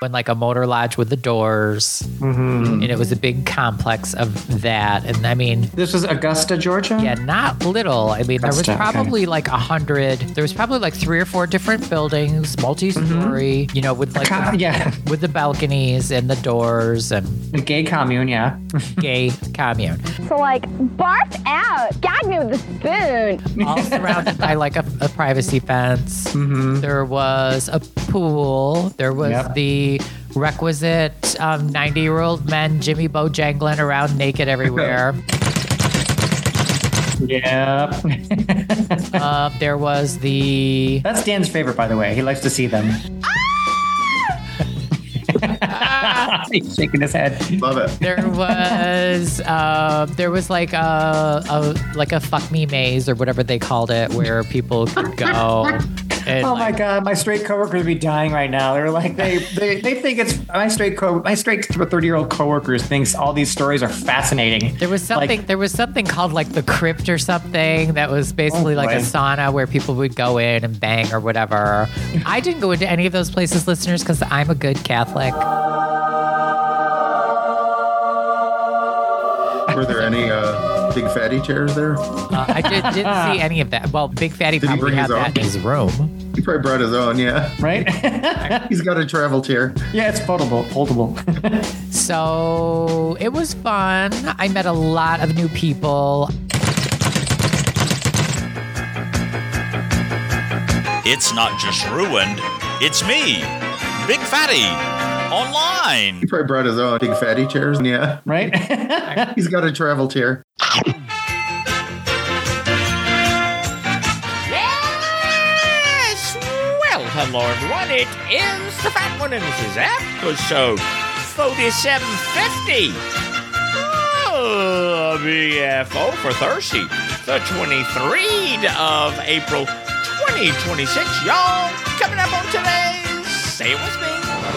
and like a motor lodge with the doors. Mm-hmm. And it was a big complex of that. And I mean, This was Augusta, Georgia? yeah, not little. I mean, there was Augusta, okay. probably like 100. There was probably like 3 or 4 different buildings, multi-story, you know, with like Yeah. with the balconies and the doors and A gay commune, yeah. gay commune. So like, barf out, gag me with a spoon. All surrounded by like a privacy fence. There was a pool. There was Yep. the requisite 90-year-old men Jimmy Bojangling around naked everywhere. Yep. There was the That's Dan's favorite, by the way. He likes to see them. He's shaking his head. Love it. there was like a fuck me maze or whatever they called it where people could go. And Oh my like, God, my straight coworkers would be dying right now. They're like, they think it's my straight 30-year-old coworkers thinks all these stories are fascinating. There was something called like the crypt or something that was basically like a boy. sauna where people would go in and bang or whatever. I didn't go into any of those places, listeners, because I'm a good Catholic. Were there any big fatty chairs there? I didn't see any of that. Well, Big Fatty Did he probably bring had his own? that in his room. He probably brought his own, yeah. Right? He's got a travel chair. Yeah, it's foldable. So it was fun. I met a lot of new people. It's not just ruined, it's me, Big Fatty, online. He probably brought his own big fatty chairs, yeah. Right? He's got a travel chair. Yes! Well, hello everyone, it is the Fat One, and this is episode 4750. Oh, BFO for Thursday, the 23rd of April, 2026. Y'all, coming up on today's Say It With Me.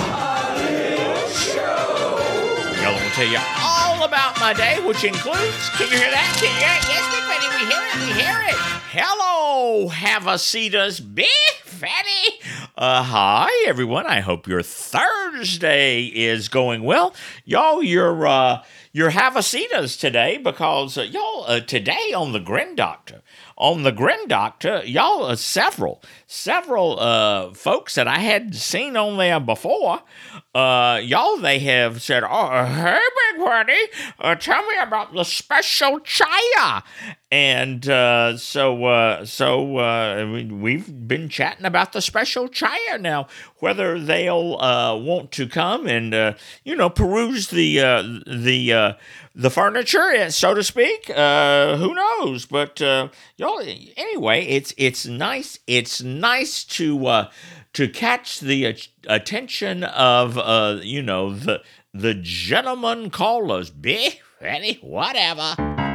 Y'all will tell you all about my day, which includes, can you hear that? Can you hear it? Yes, Big Fatty, we hear it. Hello, Have-a-Seatas, Big Fatty. Hi, everyone. I hope your Thursday is going well. Y'all, your Have-a-Seatas today because, y'all, today on the Grin Doctor, y'all, several folks that I hadn't seen on there before, y'all, they have said, oh, hey, Big Fatty, tell me about the special chaya. And so we've been chatting about the special chaya now, whether they'll want to come and, peruse the furniture, so to speak. Who knows? But y'all, anyway, it's nice. It's nice to catch the attention of the gentleman callers. Big Fatty, whatever.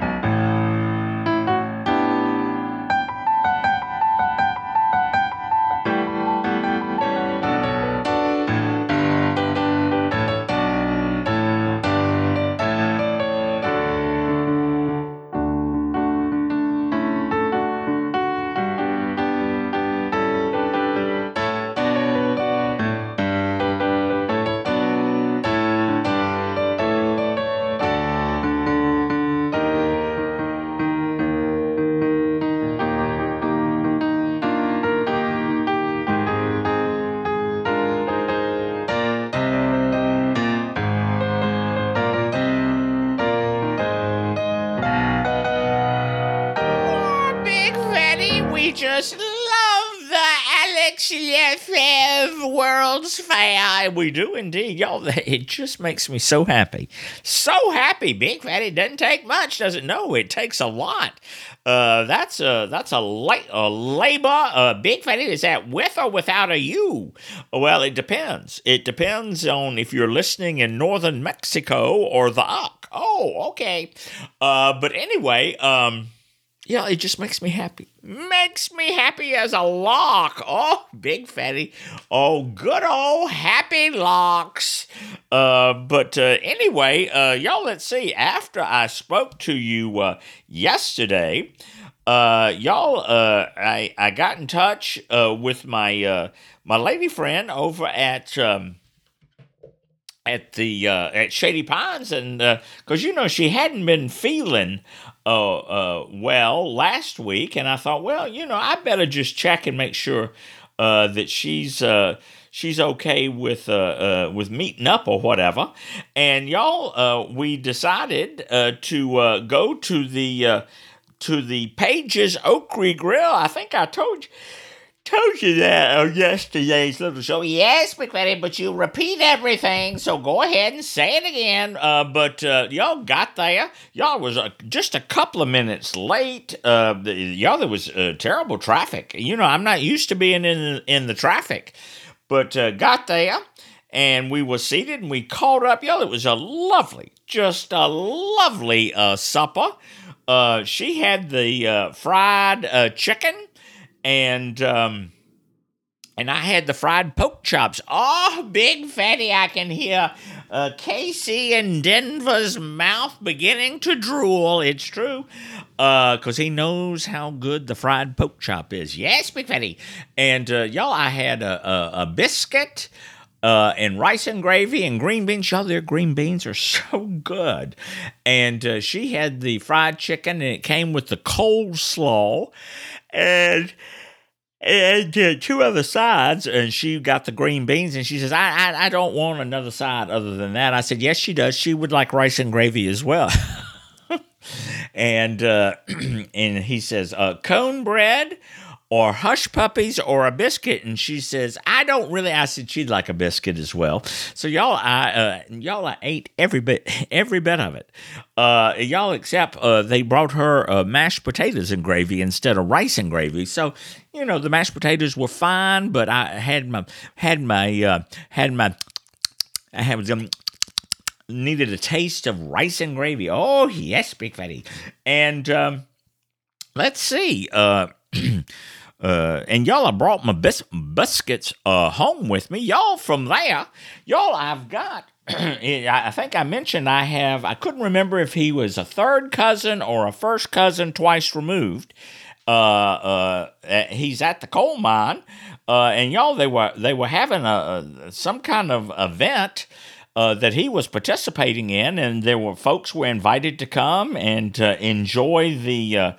Just love the Alex Lefebvre World's Fair. We do indeed, y'all. It just makes me so happy. So happy, Big Fatty. It doesn't take much, does it? No, it takes a lot. That's a labor. Big Fatty, is that with or without a U? Well, it depends. It depends on if you're listening in northern Mexico or the UC. Oh, okay. But anyway, yeah, it just makes me happy. Makes me happy as a lark. Oh, Big Fatty. Oh, good old happy larks. But anyway, y'all, let's see. After I spoke to you yesterday, y'all, I got in touch with my my lady friend over at at Shady Pines, and because she hadn't been feeling well last week, and I thought, well, I better just check and make sure that she's okay with meeting up or whatever. And y'all, we decided to go to the Pages Oakery Grill. I think I told you that on yesterday's little show. Yes, McFadden, but you repeat everything, so go ahead and say it again. But y'all got there. Y'all was just a couple of minutes late. There was terrible traffic. I'm not used to being in the traffic, but got there, and we were seated, and we caught up. Y'all, it was just a lovely supper. She had the fried chicken, and I had the fried pork chops. Oh, Big Fatty, I can hear Casey in Denver's mouth beginning to drool. It's true, because he knows how good the fried pork chop is. Yes, Big Fatty. And y'all, I had a biscuit and rice and gravy and green beans. Y'all, their green beans are so good. And she had the fried chicken, and it came with the coleslaw. And two other sides, and she got the green beans, and she says, I don't want another side other than that. I said, yes, she does. She would like rice and gravy as well. And he says, cone bread or hush puppies or a biscuit. And she says, I said she'd like a biscuit as well. So y'all, I ate every bit of it. Y'all, except they brought her mashed potatoes and gravy instead of rice and gravy. So, the mashed potatoes were fine, but I needed a taste of rice and gravy. Oh, yes, Big Fatty. And let's see. And y'all, I brought my biscuits home with me. Y'all, from there, I've got, I think I mentioned I couldn't remember if he was a third cousin or a first cousin twice removed. He's at the coal mine, and y'all, they were having some kind of event that he was participating in, and folks were invited to come and enjoy the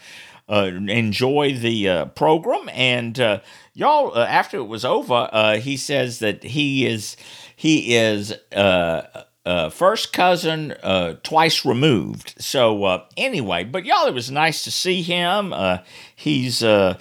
program. And y'all, after it was over, he says that he is first cousin twice removed. So anyway, but y'all, it was nice to see him. He's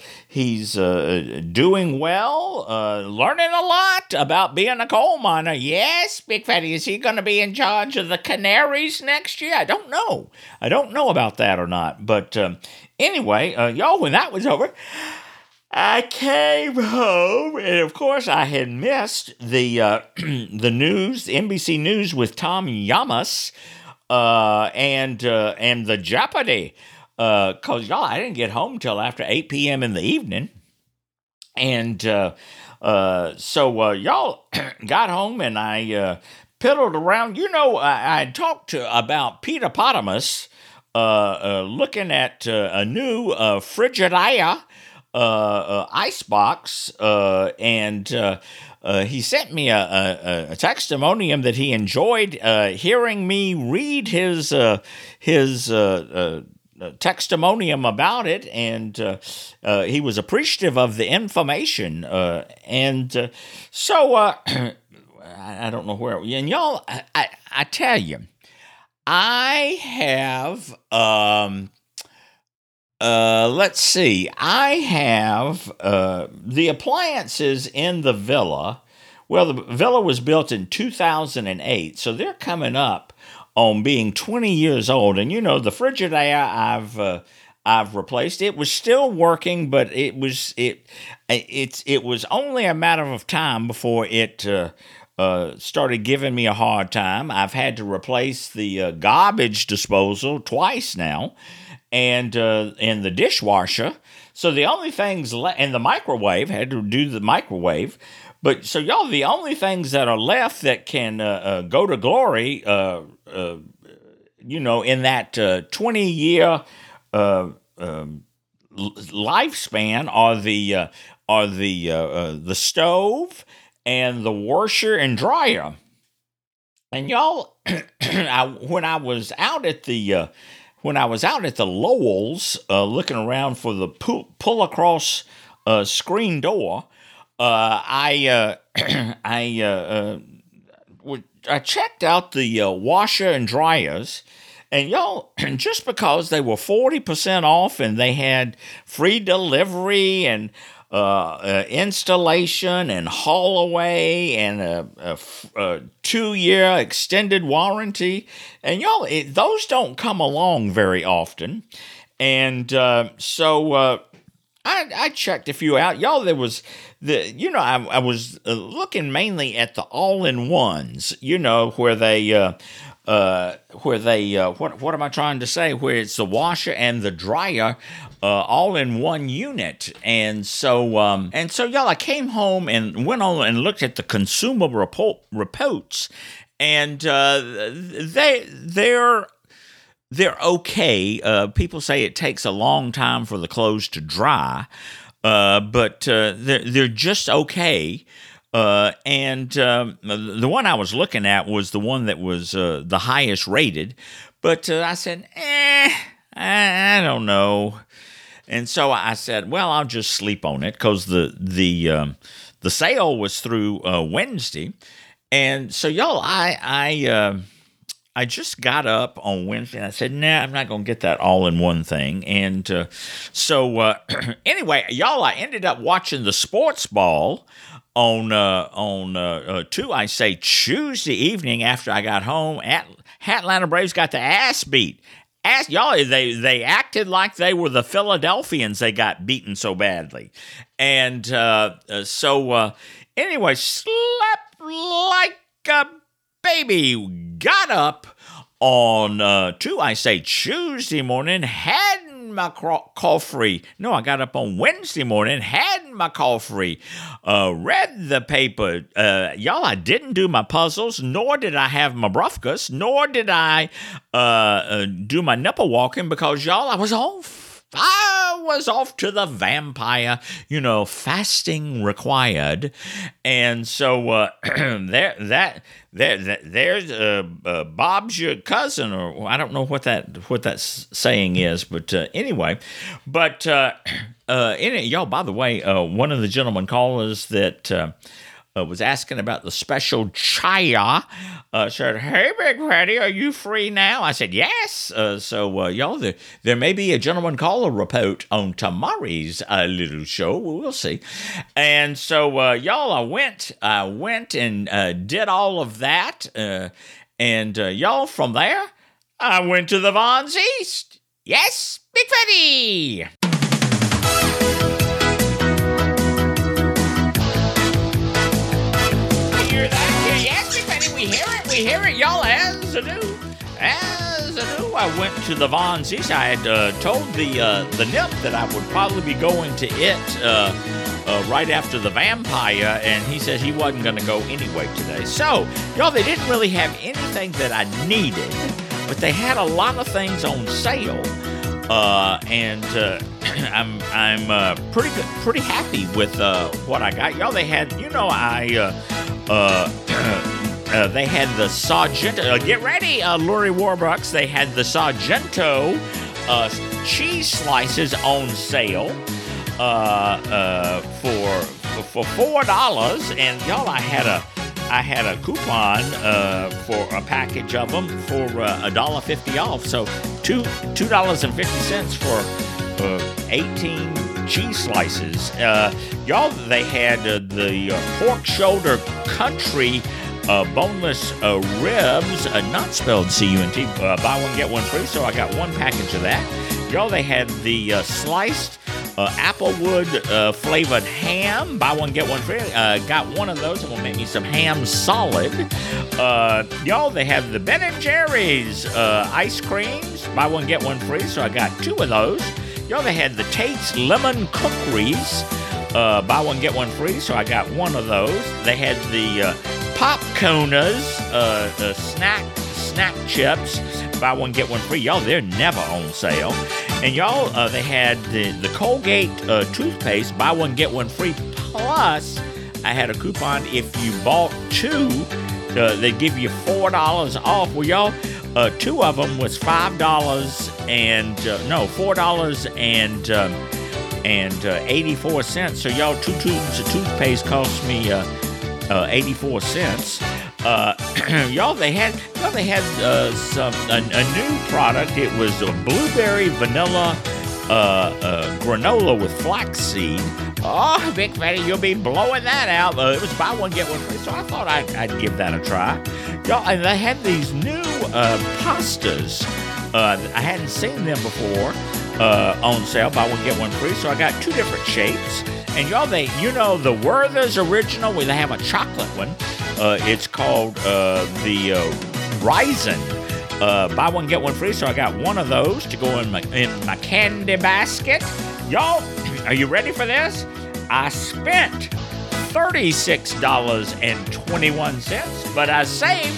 doing well, learning a lot about being a coal miner. Yes, Big Fatty, is he going to be in charge of the Canaries next year? I don't know about that or not. But anyway, y'all, when that was over, I came home, and of course, I had missed the the news, the NBC News with Tom Yamas, and the Jeopardy. Cause y'all, I didn't get home till after 8 p.m. in the evening, and so y'all got home, and I piddled around. I talked about Peter Potamus, looking at a new Frigidaire icebox, and he sent me a testimonium that he enjoyed hearing me read his testimonium about it, and he was appreciative of the information, and so I don't know where. And y'all, I tell you, I have let's see. I have the appliances in the villa. Well, the villa was built in 2008, so they're coming up on being 20 years old. And the Frigidaire I've replaced. It was still working, but it was only a matter of time before it started giving me a hard time. I've had to replace the garbage disposal twice now, and the dishwasher. So the only things and the microwave, had to do the microwave. But so y'all, the only things that are left that can go to glory, in that 20-year lifespan are the stove and the washer and dryer. And y'all, when I was out at the Lowell's, looking around for the pull across screen door, I checked out the washer and dryers. And y'all, just because they were 40% off and they had free delivery and installation and haul away and a 2-year extended warranty, and y'all, those don't come along very often. And so I checked a few out, y'all. There was I was looking mainly at the all-in-ones, where they. What am I trying to say? Where it's the washer and the dryer, all in one unit. And so, y'all, I came home and went on and looked at the consumer reports, and they're okay. People say it takes a long time for the clothes to dry, but they're just okay. And the one I was looking at was the one that was the highest rated, but I said, I don't know. And so I said, well, I'll just sleep on it, because the sale was through Wednesday. And so, y'all, I just got up on Wednesday and I said, nah, I'm not going to get that all-in-one thing. And so anyway, y'all, I ended up watching the sports ball on Tuesday evening after I got home. Atlanta Braves got the ass beat. Y'all, they acted like they were the Philadelphians. They got beaten so badly. And so anyway, slept like a baby. Got up on Tuesday morning, had my coffee. No, I got up on Wednesday morning, had my coffee, read the paper. Y'all, I didn't do my puzzles, nor did I have my brufkas, nor did I do my nipple walking, because, y'all, I was off to the vampire, fasting required. And so there's Bob's your cousin, or I don't know what that saying is, but anyway. But y'all, by the way, one of the gentlemen callers that was asking about the special chaya, said, hey, Big Fatty, are you free now? I said, yes. So, y'all, there may be a gentleman caller report on tomorrow's little show. We'll see. And so, y'all, I went and did all of that. And y'all, from there, I went to the Vons East. Yes, Big Fatty. We hear it, y'all, as I do. I went to the Vons East. I had told the nymph that I would probably be going to it right after the vampire, and he said he wasn't going to go anyway today. So, y'all, they didn't really have anything that I needed, but they had a lot of things on sale, and I'm pretty happy with what I got. Y'all, they had, they had the Sargento. Get ready, Lurie Warbucks. They had the Sargento cheese slices on sale for $4. And y'all, I had a coupon for a package of them for $1.50 off. So $2.50 for 18 cheese slices. Y'all, they had the pork shoulder country boneless ribs, not spelled C-U-N-T, buy one, get one free, so I got one package of that. Y'all, they had the sliced applewood flavored ham, buy one, get one free. Got one of those. I'm going to make me some ham solid. Y'all, they have the Ben & Jerry's ice creams, buy one, get one free, so I got 2 of those. Y'all, they had the Tate's lemon cookies, buy one, get one free, so I got 1 of those. They had the Popconas, snack chips, buy one, get one free. Y'all, they're never on sale. And y'all, they had the Colgate toothpaste, buy one, get one free. Plus, I had a coupon if you bought 2, they give you $4 off. Well, y'all, 2 of them was $5 and $4.84. So y'all, 2 tubes of toothpaste cost me 84 cents. Y'all, they had a new product. It was a blueberry vanilla granola with flaxseed. Oh, Big Fatty, you'll be blowing that out. It was buy one, get one free, so I thought I'd give that a try. Y'all, and they had these new pastas. I hadn't seen them before on sale, buy one, get one free, so I got 2 different shapes. And y'all, the Werther's Original, where they have a chocolate one. It's called the Ryzen. Buy one, get one free, so I got 1 of those to go in my candy basket. Y'all, are you ready for this? I spent $36.21, but I saved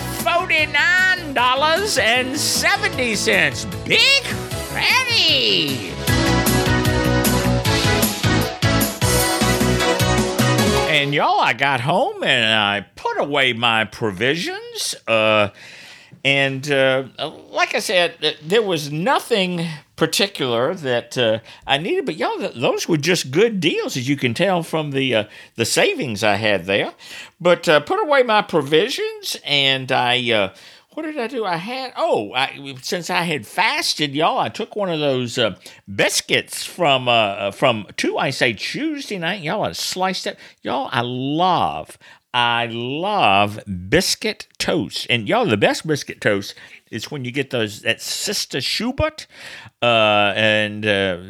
$49.70. Big Fatty! And y'all, I got home and I put away my provisions. And like I said, there was nothing particular that I needed, but y'all, those were just good deals, as you can tell from the savings I had there. But put away my provisions, and I what did I do? Since I had fasted, y'all, I took one of those biscuits from Tuesday night. Y'all, I sliced it. Y'all, I love biscuit toast. And y'all, the best biscuit toast is when you get that Sister Schubert and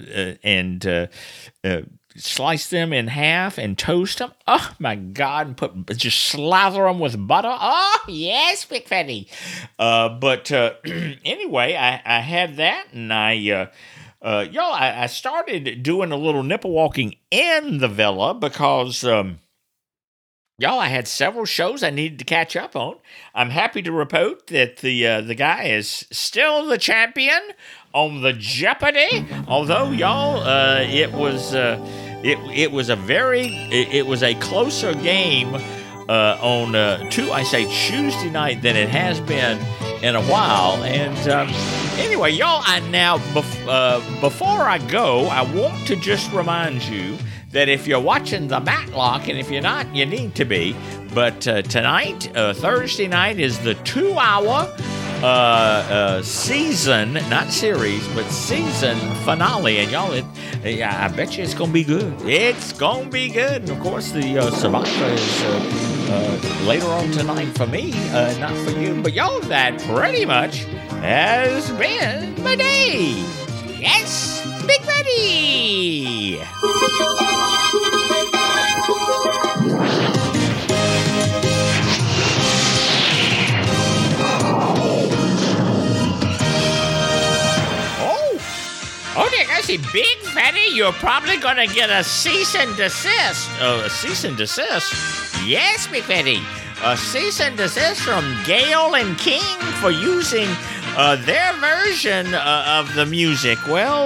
slice them in half and toast them. Oh my God! And just slather them with butter. Oh yes, Big Fatty. But anyway, I had that, and I started doing a little nipple walking in the villa because. Y'all, I had several shows I needed to catch up on. I'm happy to report that the guy is still the champion on the Jeopardy. Although, y'all, it was a closer game on Tuesday night than it has been in a while. And anyway, y'all, before I go, I want to just remind you that if you're watching the Matlock, and if you're not, you need to be. But tonight, Thursday night, is the 2-hour season, not series, but season finale. And y'all, I bet you it's going to be good. It's going to be good. And of course, the Survivor is later on tonight for me, not for you. But y'all, that pretty much has been my day. Yes, Big Fatty! Oh, there, I see, Big Fatty, you're probably gonna get a cease and desist. A cease and desist? Yes, Big Fatty. A cease and desist from Gayle and King for using their version of the music. Well,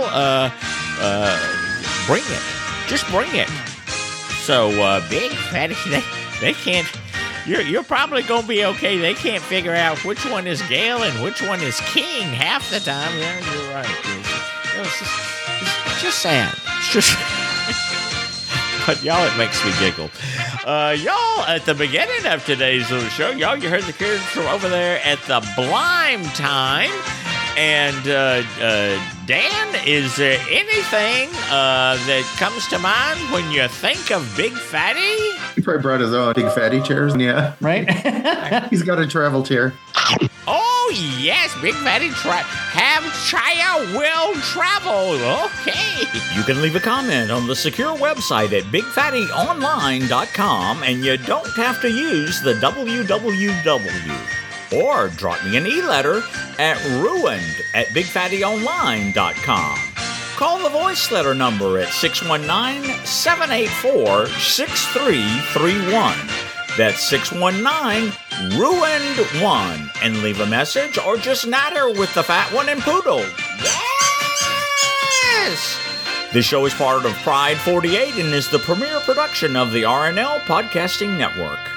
bring it. Just bring it. So, Big Fatty, they can't. You're probably gonna be okay. They can't figure out which one is Gayle and which one is King half the time. Yeah, you're right. It's just sad. It's just. But y'all, it makes me giggle. Y'all, at the beginning of today's little show, y'all, you heard the kids from over there at the Blime Time. And Dan, is there anything that comes to mind when you think of Big Fatty? He probably brought his own Big Fatty chairs. Yeah. Right? He's got a travel chair. Oh, yes, Big Fatty Chaya will travel. Okay. You can leave a comment on the secure website at BigFattyOnline.com, and you don't have to use the www. Or drop me an e-letter at ruined@BigFattyOnline.com. Call the voice letter number at 619-784-6331. That's 619-RUINED1. And leave a message or just natter with the fat one and Poodle. Yes! This show is part of Pride 48 and is the premier production of the RNL Podcasting Network.